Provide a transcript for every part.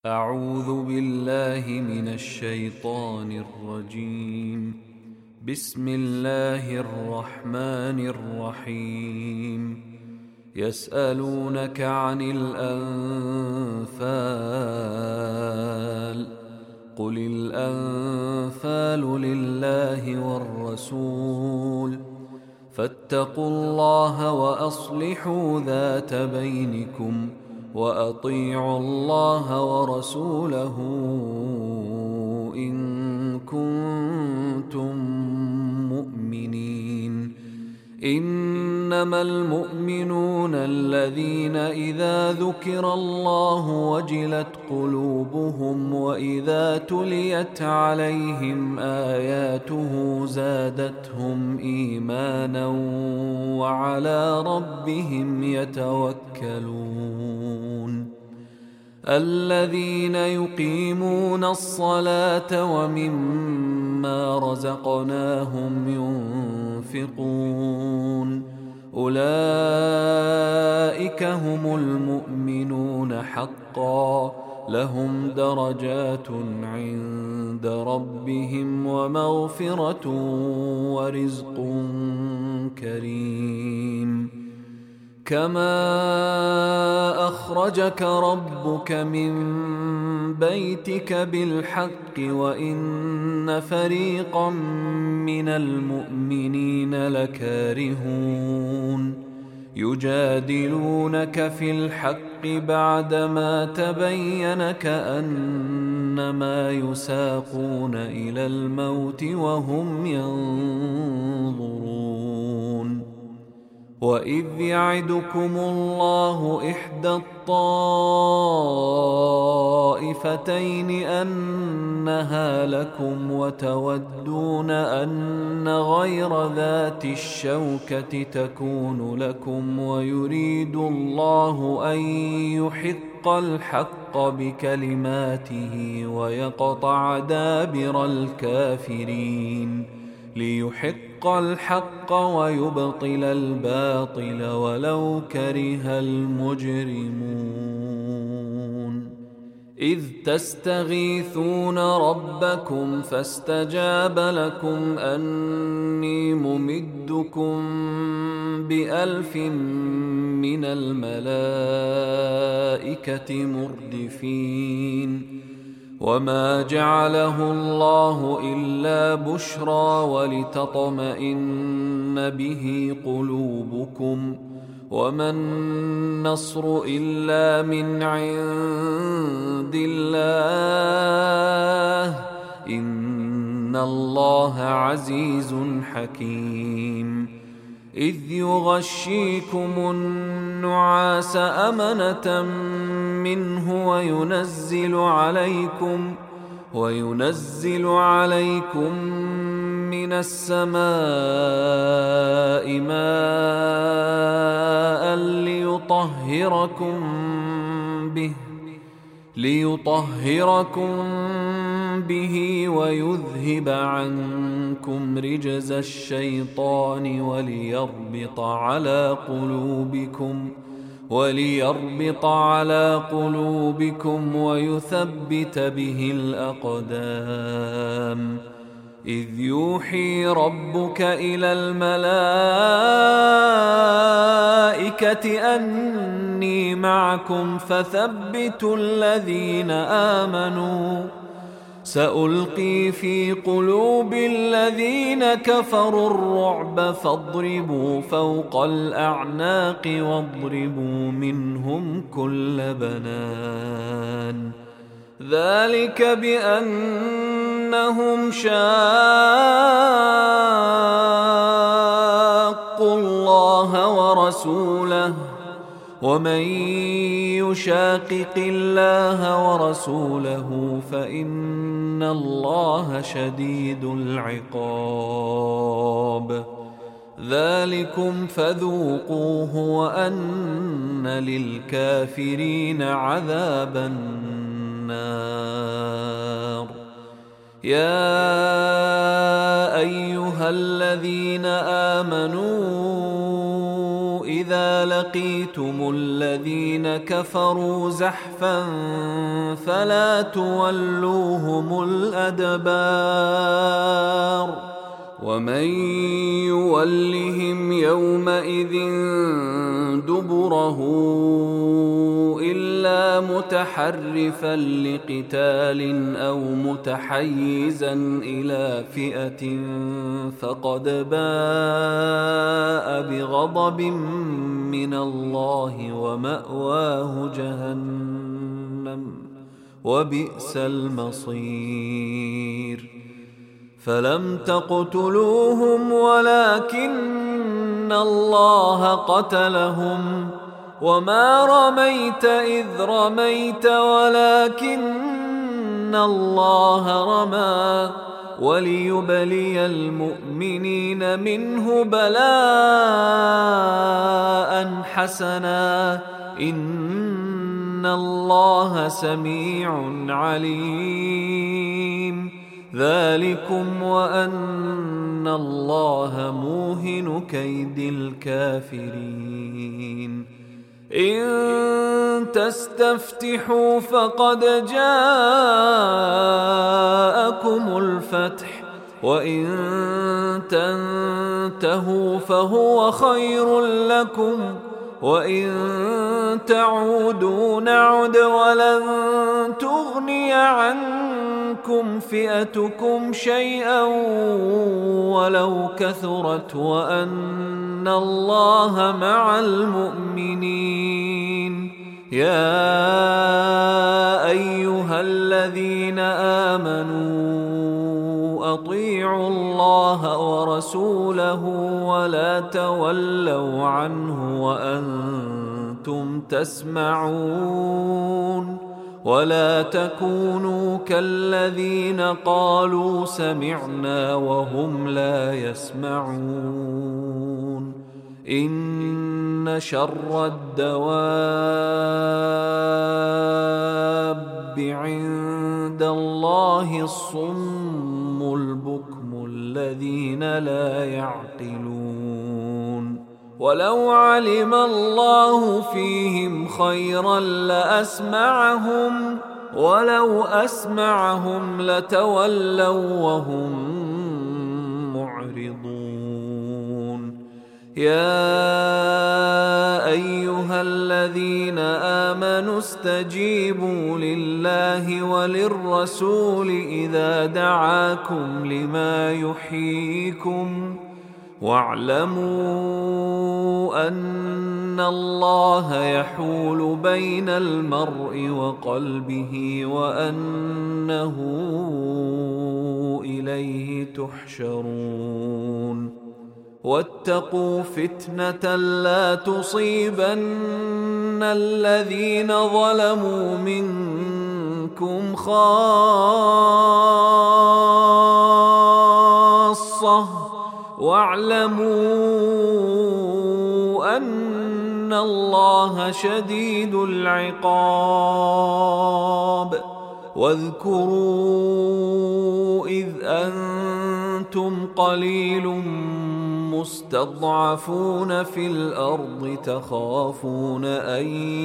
أعوذ بالله من الشيطان الرجيم. بسم الله الرحمن الرحيم. يسألونك عن الأنفال قل الأنفال لله والرسول فاتقوا الله وأصلحوا ذات بينكم وأطيعوا الله ورسوله إن كنتم مؤمنين. إنما المؤمنون الذين إذا ذكر الله وجلت قلوبهم وإذا تليت عليهم آياته زادتهم إيمانا وعلى ربهم يتوكلون. الذين يقيمون الصلاة ومما رزقناهم ينفقون أولئك هم المؤمنون حقا لهم درجات عند ربهم ومغفرة ورزق كريم. كما أخرجك ربك من بيتك بالحق وإن فريقا من المؤمنين لكارهون يجادلونك في الحق بعدما تبين كأنما يساقون إلى الموت وهم ينظرون. وإذ يعدكم الله إحدى الطائفتين أنها لكم وتودون أن غير ذات الشوكة تكون لكم ويريد الله أن يحق الحق بكلماته ويقطع دابر الكافرين ليحق الحق ويبطل الباطل ولو كره المجرمون. إذ تستغيثون ربكم فاستجاب لكم أني ممدكم ب1000 من الملائكة مردفين. وما جعله الله إلا بشرى ولتطمئن به قلوبكم وما النصر إلا من عند الله إن الله عزيز حكيم. إذ يغشيكم النعاس أمنة منه وينزل عليكم من السماء ماء ليطهركم به ويذهب عنكم رجز الشيطان وليربط على قلوبكم ويثبت به الأقدام. إذ يوحي ربك إلى الملائكة أني معكم فثبتوا الذين آمنوا سألقي في قلوب الذين كفروا الرعب فاضربوا فوق الأعناق واضربوا منهم كل بنان. ذلك بأنهم شاقوا الله ورسوله ومن يشاقق الله ورسوله فإن الله شديد العقاب. ذلكم فذوقوه وأن للكافرين عذاب النار. يا أيها الذين آمنوا إذا لقيتم الذين كفروا زحفا فلا تولوهم الأدبار ومن يولهم يومئذ دبره إلا متحرفا لقتال أو متحيزا إلى فئة فقد باء بغضب من الله ومأواه جهنم وبئس المصير فلم تقتلوهم ولكن الله قتلهم وما رميت إذ رميت ولكن الله رمى وليبلي المؤمنين منه بلاء حسنا إن الله سميع عليم ذلكم وأن الله موهن كيد الكافرين إن تستفتحوا فقد جاءكم الفتح وإن تنتهوا فهو خير لكم وإن تعودوا نعد ولن تغني عنكم فئتكم شيئا ولو كثرت وأن الله مع المؤمنين يا أيها الذين آمنوا أطيعوا الله ورسوله ولا تولوا عنه وأنتم تسمعون ولا تكونوا كالذين قالوا سمعنا وهم لا يسمعون إن شر الدواب عند الله الصم البكم الذين لا يعقلون ولو علم الله فيهم خيرا لأسمعهم ولو أسمعهم لتولوا وهم معرضون يا أيها الذين آمنوا استجيبوا لله وللرسول إذا دعاكم لما يحييكم واعلموا أن الله يحول بين المرء وقلبه وأنه إليه تحشرون واتقوا فتنة لا تصيبن الذين ظلموا منكم خاصة واعلموا أن الله شديد العقاب واذكروا إذ أنتم قليل مستضعفون في الأرض تخافون أن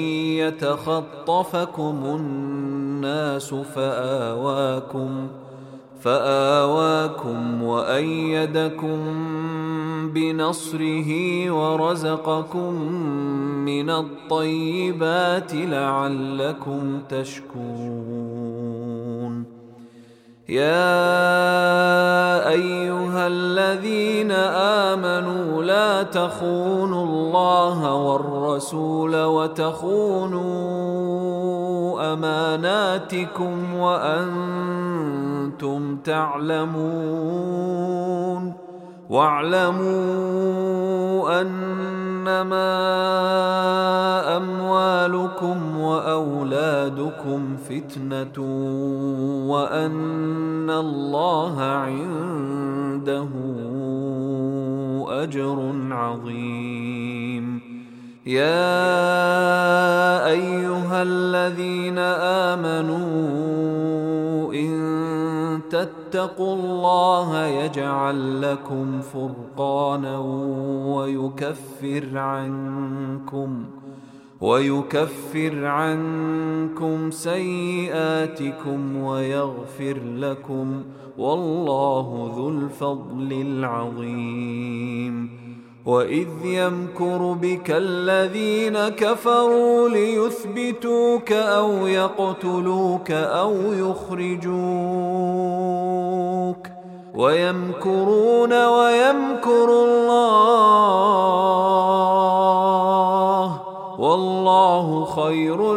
يتخطفكم الناس فآواكم وأيدكم بنصره ورزقكم من الطيبات لعلكم تشكرون يا أيها الذين آمنوا لا تخونوا الله والرسول وتخونوا أماناتكم وأنتم تعلمون واعلموا أنما أموالكم وأولادكم فتنة وأن الله عنده أجر عظيم يا أيها الذين آمنوا إن تتقوا الله يجعل لكم فرقانا ويكفر عنكم سيئاتكم ويغفر لكم، والله ذو الفضل العظيم. وإذ يمكر بك الذين كفروا ليثبتوك أو يقتلوك أو يخرجوك ويمكرون ويمكر الله والله خير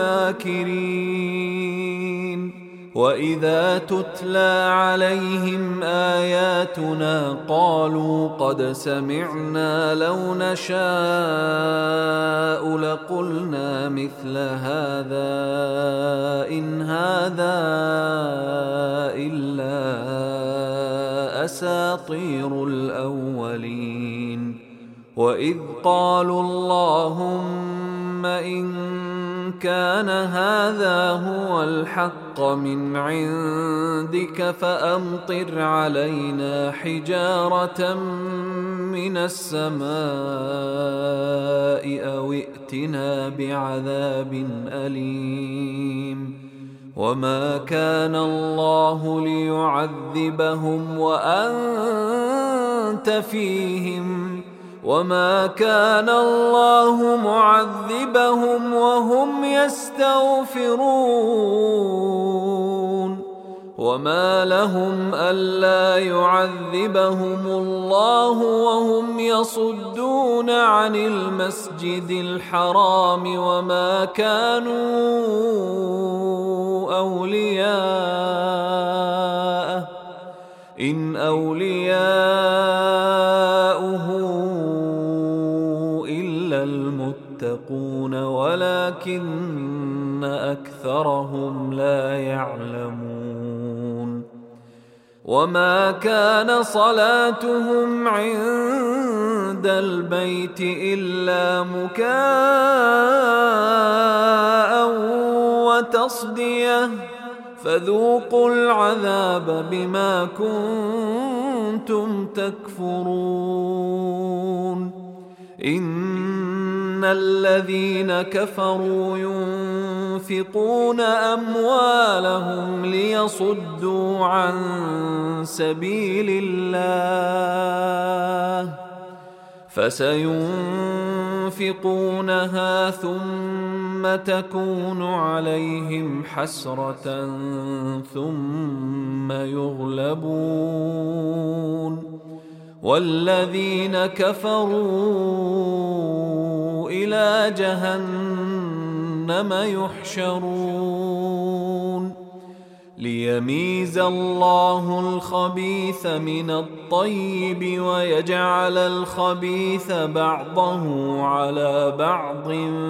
الماكرين. وإذا تتلى عليهم آياتنا قالوا قد سمعنا لو نشاء لقلنا مثل هذا إن هذا إلا أساطير الأولين. وإذ قالوا اللهم إن كان هذا هو الحق من عندك فأمطر علينا حجارة من السماء أو ائتنا بعذاب أليم. وما كان الله ليعذبهم وأنت فيهم وما كان الله معذبهم وهم يستغفرون. وما لهم ألا يعذبهم الله وهم يصدون عن المسجد الحرام وما كانوا أولياءه إن أولياؤه المتقون ولكن أكثرهم لا يعلمون. وما كان صلاتهم عند البيت إلا مكاء وتصدية فذوقوا العذاب بما كنتم تكفرون. إن الذين كفروا ينفقون أموالهم ليصدوا عن سبيل الله فسينفقونها ثم تكون عليهم حسرة ثم يغلبون والذين كفروا إلى جهنم يحشرون. ليميز الله الخبيث من الطيب ويجعل الخبيث بعضه على بعض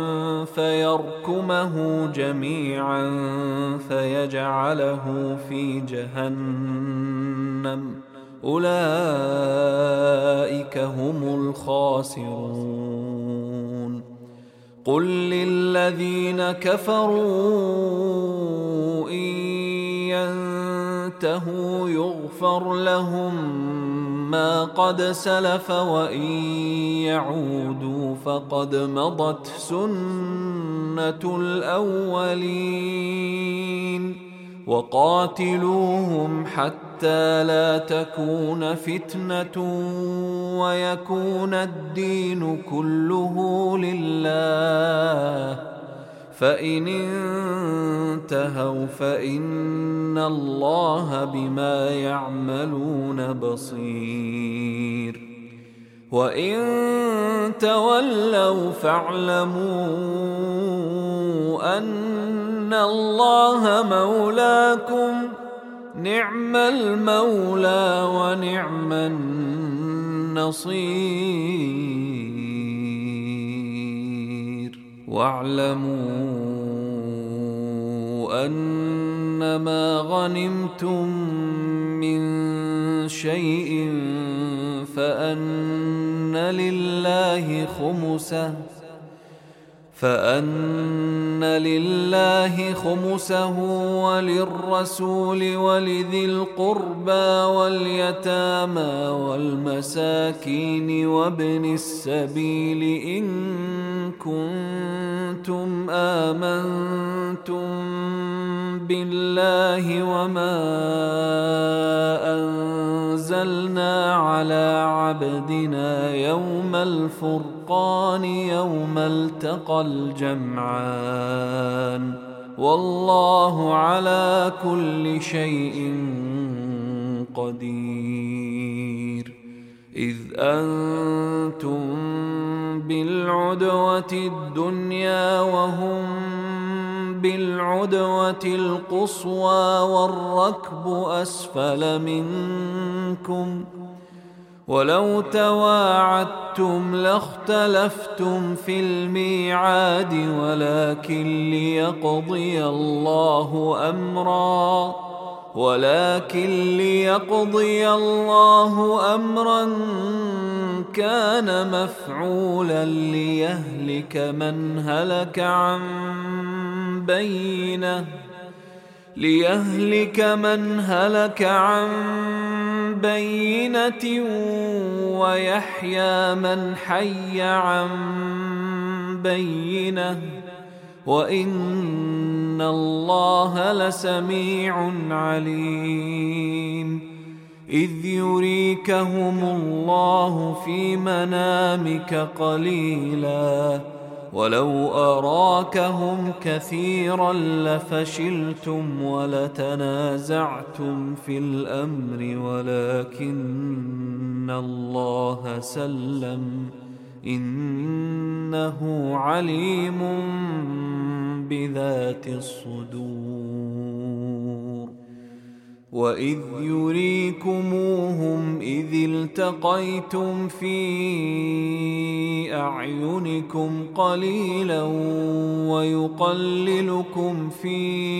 فيركمه جميعا فيجعله في جهنم أولئك هم الخاسرون. قل للذين كفروا إن ينتهوا يغفر لهم ما قد سلف وإن يعودوا فقد مضت سنة الأولين. وقاتلوهم حتى لا تكون فتنة ويكون الدين كله لله فإن انتهوا فإن الله بما يعملون بصير. وإن تولوا فاعلموا أن الله مولاكم نعم المولى ونعم النصير. واعلموا أنما غنمتم من شيء فأن فأن لله خمسه وللرسول ولذي القربى واليتامى والمساكين وابن السبيل إن كنتم آمنتم بالله وما أنزلنا على عبدنا يوم الفرقان يوم التقى الجمعان والله على كل شيء قدير. إذ أنتم بالعدوة الدنيا وهم بالعدوة القصوى والركب أسفل منكم ولو تواعدتم لاختلفتم في الميعاد ولكن ليقضي الله أمرا كان مفعولا ليهلك من هلك عن بينة ويحيى من حي عن بينة وإن الله لسميع عليم. إذ يريكهم الله في منامك قليلا ولو أراكهم كثيرا لفشلتم ولتنازعتم في الأمر ولكن الله سلم إنه عليم بذات الصدور. وإذ يريكموهم إذ التقيتم في أعينكم قليلا ويقللكم في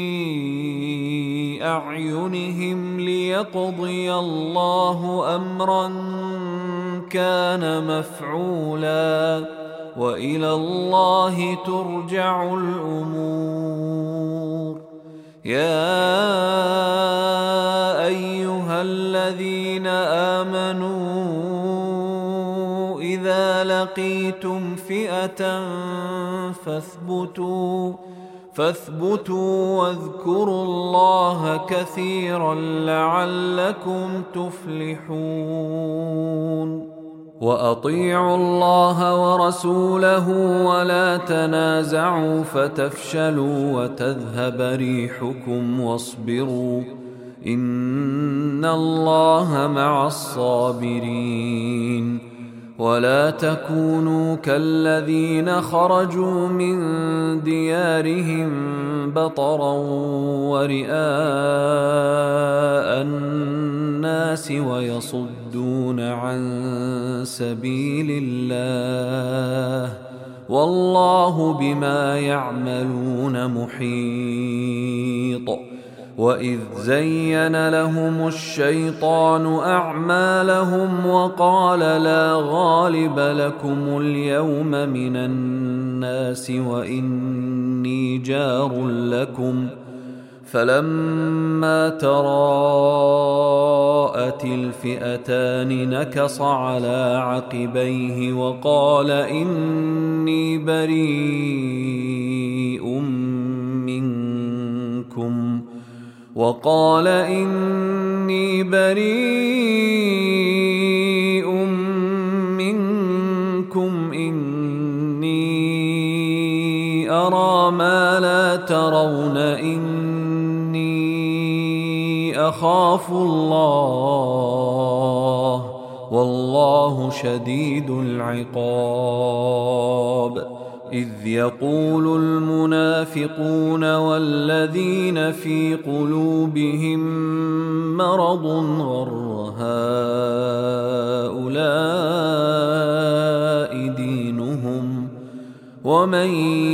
أعينهم ليقضي الله أمرا كان مفعولا وإلى الله ترجع الأمور. يا أيها الذين آمنوا إذا لقيتم فئة فاثبتوا واذكروا الله كثيرا لعلكم تفلحون. وأطيعوا الله ورسوله ولا تنازعوا فتفشلوا وتذهب ريحكم واصبروا إن الله مع الصابرين. ولا تكونوا كالذين خرجوا من ديارهم بطرا ورئاء الناس ويصدون عن سبيل الله والله بما يعملون محيط. وإذ زين لهم الشيطان أعمالهم وقال لا غالب لكم اليوم من الناس وإني جار لكم فلما تراءت الفئتان نكص على عقبيه وقال إني بريء منكم إني أرى ما لا ترون إني أخاف الله والله شديد العقاب. إذ يقول المنافقون والذين في قلوبهم مرض غر هؤلاء دينهم ومن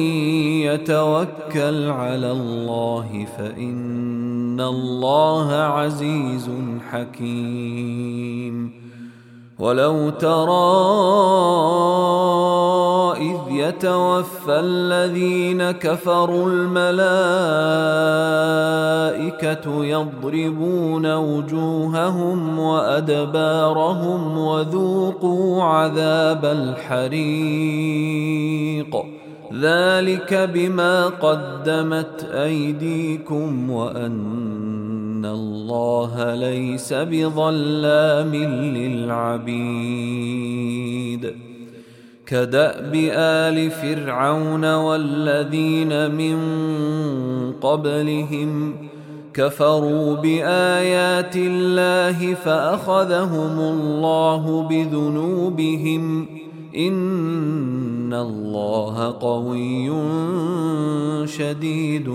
يتوكل على الله فإن الله عزيز حكيم. ولو ترى إذ يتوفى الذين كفروا الملائكة يضربون وجوههم وأدبارهم وذوقوا عذاب الحريق ذلك بما قدمت أيديكم وأن الله ليس بظلام للعبيد كدأب آل فرعون والذين من قبلهم كفروا بآيات الله فأخذهم الله بذنوبهم إن الله قوي شديد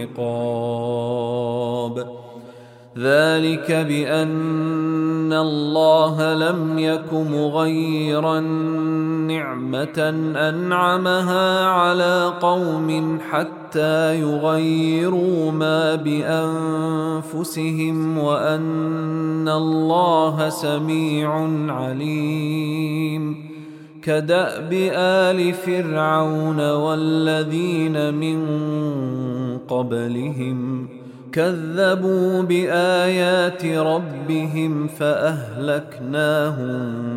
العقاب ذلك بأن الله لم يك مغيرا نعمة أنعمها على قوم حتى يغيروا ما بأنفسهم وأن الله سميع عليم كدأب آل فرعون والذين من قبلهم كذبوا بآيات ربهم فأهلكناهم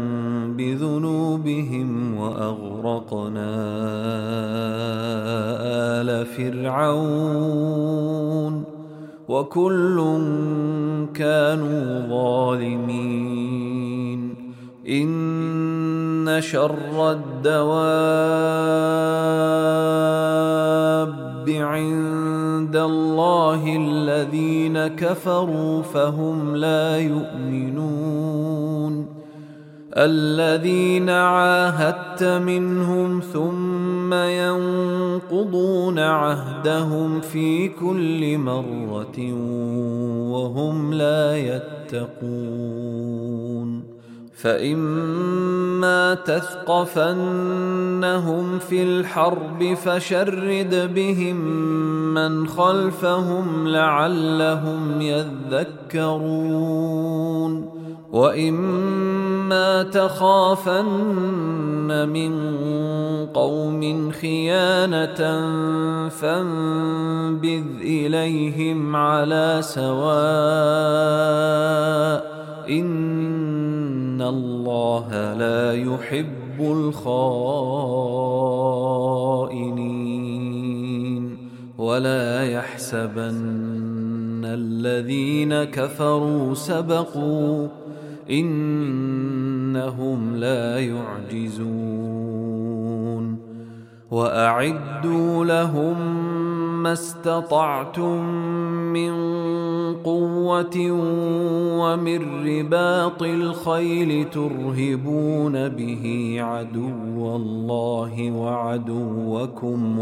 بذنوبهم وأغرقنا آل فرعون وكل كانوا ظالمين إن شر الدواب عند الله الذين كفروا فهم لا يؤمنون الذين عاهدت منهم ثم ينقضون عهدهم في كل مرة وهم لا يتقون فإما تثقفنهم في الحرب فشرد بهم من خلفهم لعلهم يذكرون وإما تخافن من قوم خيانة فانبذ إليهم على سواء إن الله لا يحب الخائنين ولا يحسبن الذين كفروا سبقوا إنهم لا يعجزون وأعدوا لهم ما استطعتم من قوة ومن رباط الخيل ترهبون به عدو الله وعدوكم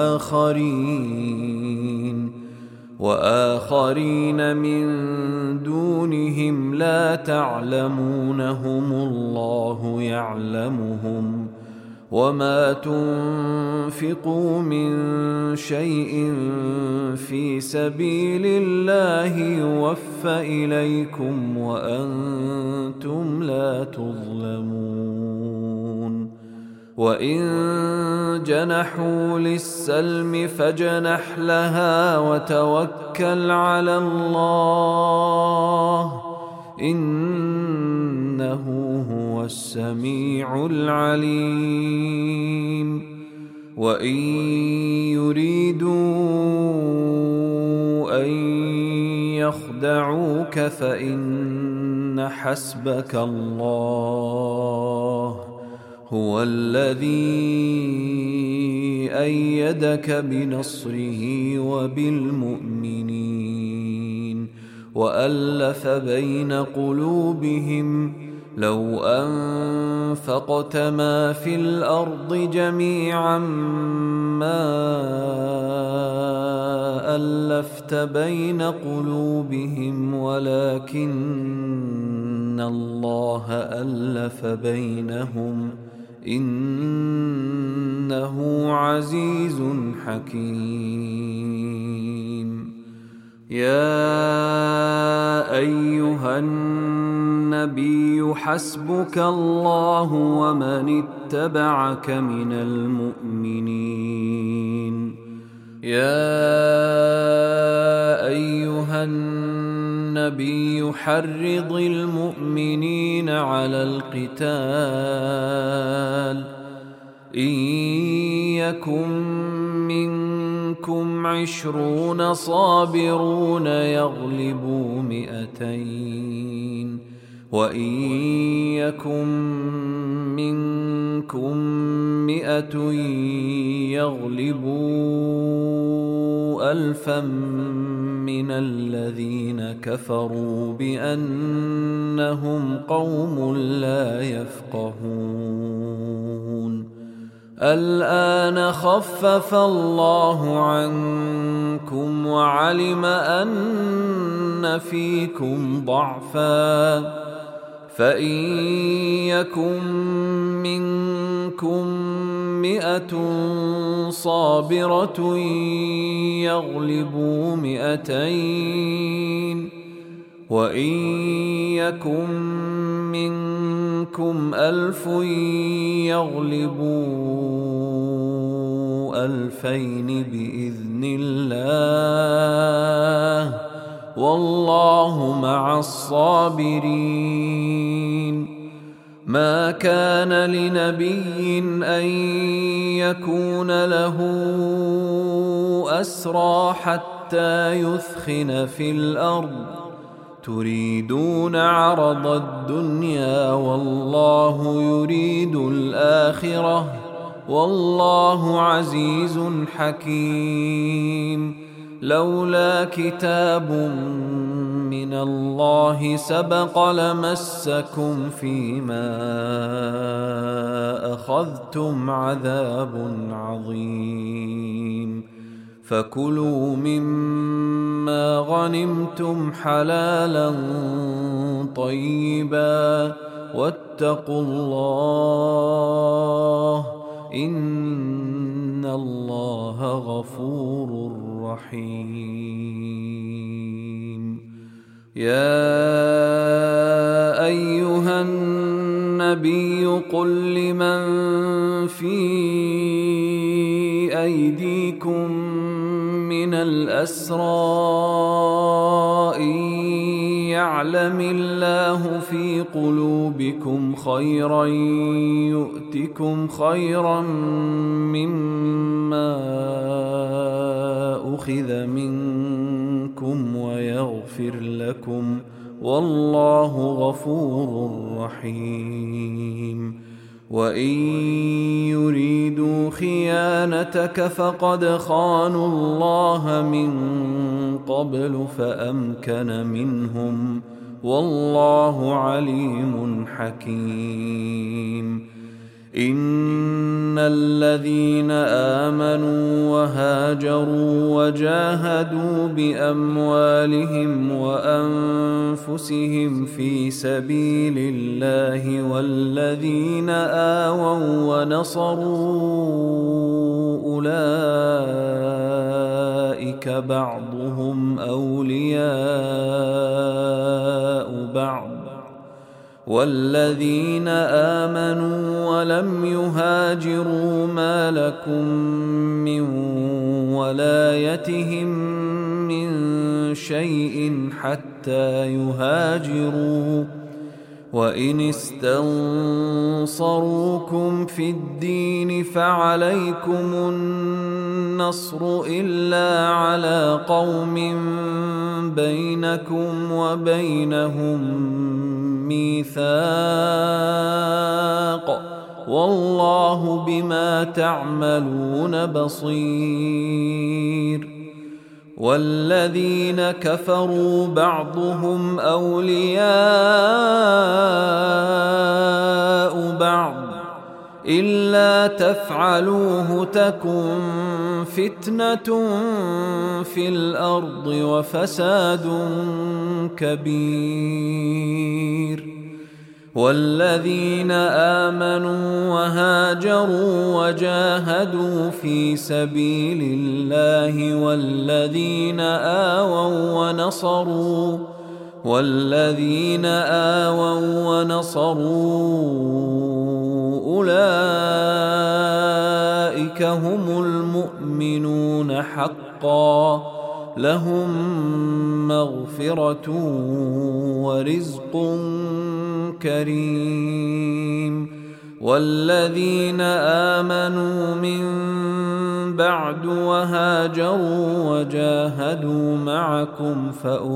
وآخرين من دونهم لا تعلمونهم الله يعلمهم وما تنفقوا من شيء في سبيل الله يوفى إليكم وأنتم لا تظلمون وإن جنحوا للسلم فاجنح لها وتوكل على الله إنه هو السميع العليم وإن يريدوا أن يخدعوك فإن حسبك الله هو الذي أيدك بنصره وبالمؤمنين وألف بين قلوبهم لو أنفقت ما في الأرض جميعا ما ألفت بين قلوبهم ولكن الله ألف بينهم إنه عزيز حكيم يا أيها النبي النبي حسبك الله ومن اتبعك من المؤمنين. يا أيها النبي حرض المؤمنين على القتال، إن يكن منكم 20 صابرون يغلبوا 200، وإن يكن منكم 100 يغلبوا 1000 من الذين كفروا بأنهم قوم لا يفقهون. الآن خفف الله عنكم وعلم أن فيكم ضعفا، فإن يكن منكم 100 صابرة يغلبوا 200، وإن يكن منكم 1000 يغلبوا 2000 بإذن الله، والله مع الصابرين. ما كان لنبي أن يكون له أسرى حتى يثخن في الأرض، تريدون عرض الدنيا والله يريد الآخرة، والله عزيز حكيم. لولا كتاب من الله سبق لمسكم فيما أخذتم عذاب عظيم، فكلوا مما غنمتم حلالا طيبا واتقوا الله إن الله غفور رحيم. يا أيها النبي قل لمن في أيديكم من الأسرى إن يعلم الله في قلوبكم خيرا يؤتكم خيرا مما أخذ منكم ويغفر لكم، والله غفور رحيم. وإن يريدوا خيانتك فقد خانوا الله من قبل فأمكن منهم، والله عليم حكيم. إن الذين آمنوا وهاجروا وجاهدوا بأموالهم وأنفسهم في سبيل الله والذين آووا ونصروا أولئك بعضهم أولياء بعض، والذين آمنوا ولم يهاجروا ما لكم من ولايتهم من شيء حتى يهاجروا، وإن استنصروكم في الدين فعليكم النصر إلا على قوم بينكم وبينهم ميثاق، والله بما تعملون بصير. والذين كفروا بعضهم أولياء بعض إلا تفعلوه تكن فتنة في الأرض وفساد كبير. والذين آمنوا وهاجروا وجاهدوا في سبيل الله والذين آووا والذين آووا ونصروا أولئك هم المؤمنون حقا، لهم مغفرة ورزق كريم. والذين آمنوا من بعد وهاجروا وجاهدوا معكم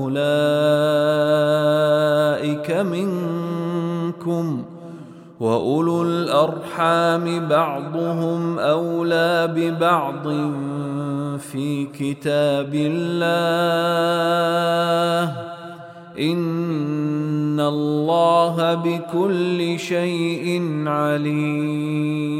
فأولئك منكم، وأولو الأرحام بعضهم أولى ببعض في كتاب الله، إن الله بكل شيء عليم.